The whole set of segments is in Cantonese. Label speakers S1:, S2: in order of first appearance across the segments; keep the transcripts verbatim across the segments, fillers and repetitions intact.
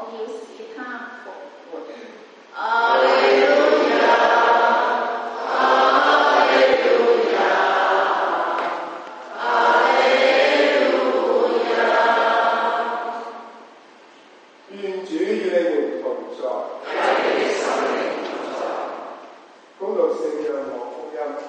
S1: 要使他復活。阿利路亞，阿利路亞，阿利路亞。
S2: 願主與你們同在，
S1: 與你心靈同在。
S2: 恭讀聖約翰福音。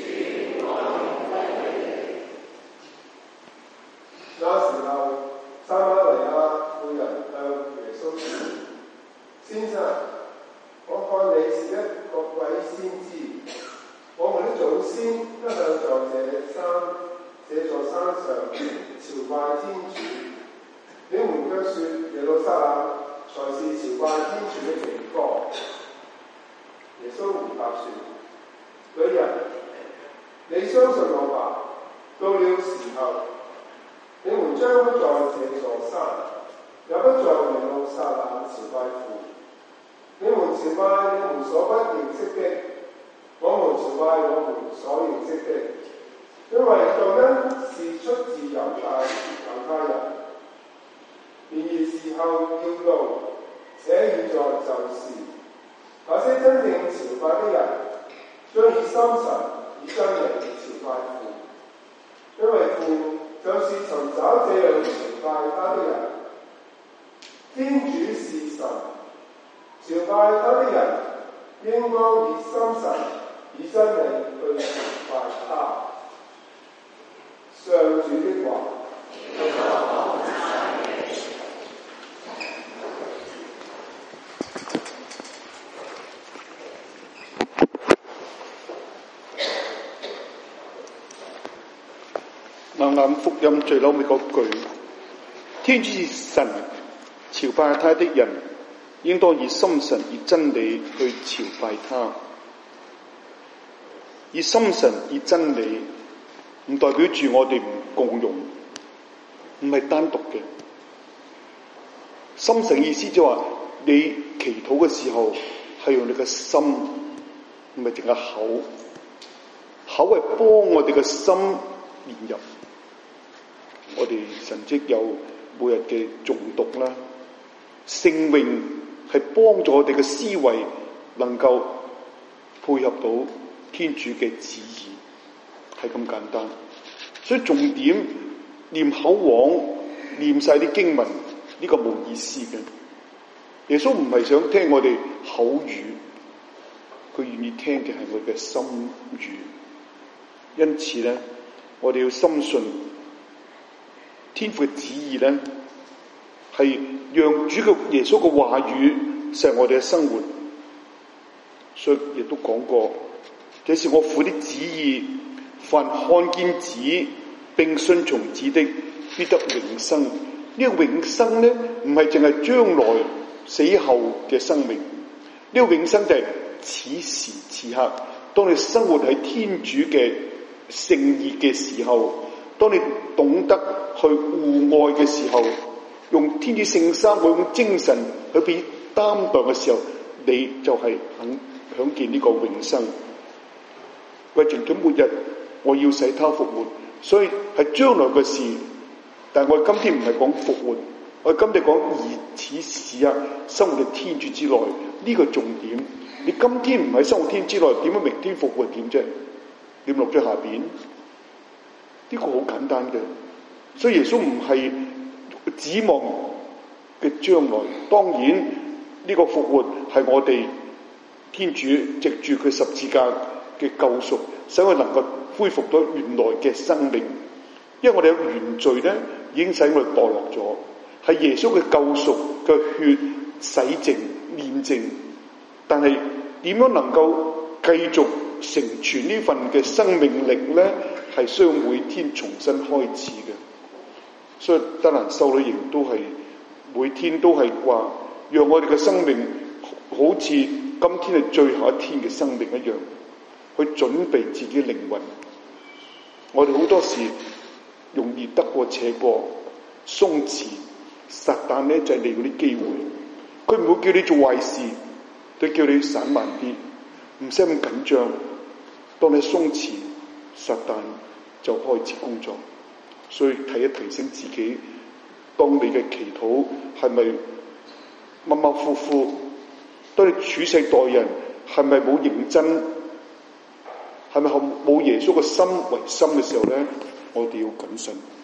S2: 那時候，撒瑪黎雅婦人向耶穌說：先生，我看你是一個位先知。我們的祖先一向在這山、這座山上朝拜天主，你們卻說耶路撒冷才是朝拜天主的地方。耶穌回答說：女人，你相信我吧，到了時候，你們將不在這座山，也不在耶路撒冷朝拜父。你們朝拜你們所不認識的，我們朝拜我們所認識的。因為救恩是出自猶太猶太人，然而時候要到，且現在就是，那些真正朝拜的人，將以心神以真理朝拜父，因為父就是尋找這樣朝拜他的人。天主是神，朝拜他的人應當以心神以真理去朝拜他。上主的話。
S3: 啱啱福音最後尾嗰句，天主是神，朝拜他的人應當以心神以真理去朝拜他。以心神以真理唔代表住我哋唔共用，唔係單獨嘅。心神意思就話你祈禱嘅時候係用你嘅心，唔係淨係口，口係幫我哋嘅心連入。我哋神蹟有每日嘅誦讀啦，聖詠係幫助我哋嘅思維能夠配合到天主嘅旨意，係咁簡單。所以重點念口簧，念晒啲經文，呢、這個冇意思嘅。耶穌唔係想聽我哋口語，佢願意聽嘅係我哋嘅心語。因此咧，我哋要深信天父嘅旨意咧，係讓主嘅耶穌嘅話語成為我哋嘅生活。所以亦都講過，這是我父的旨意，凡看見子並信從子的，必得永生。呢、這個永生咧，唔係淨係將來死後嘅生命，呢、這個永生就係此時此刻，當你生活喺天主嘅聖意嘅時候，當你懂得去互愛嘅時候，用天主聖三嗰種精神去俾擔當嘅時候，你就係肯享見呢個永生。為盡咗末日，我要使他復活，所以係將來嘅事。但係我哋今天唔係講復活，我哋今天講而此時啊，生活喺天主之內，呢、這個重點。你今天唔喺生活天之內，點樣明天復活點啫？點落咗下邊？呢、這個好簡單嘅。所以耶穌唔係指望嘅將來，當然呢、這個復活係我哋天主藉住佢十字架嘅救贖，使我能夠恢復到原來嘅生命。因為我哋有原罪咧，已經使我哋墮落咗，係耶穌嘅救贖嘅血洗淨、煉淨。但係點樣能夠繼續成全呢份嘅生命力咧？係需要每天重新開始嘅。所以德蘭修女營都係每天都係話，讓我哋嘅生命好似今天係最後一天嘅生命一樣，去準備自己靈魂。我哋好多時容易得過且過，鬆弛。撒旦咧就係利用啲機會，佢唔會叫你做壞事，佢叫你散慢啲，唔使咁緊張。當你鬆弛，撒旦就開始工作。所以提一提醒自己，當你嘅祈禱係咪馬馬虎虎，當你處世待人係咪冇認真，係咪冇耶穌嘅心為心嘅時候咧，我哋要謹慎。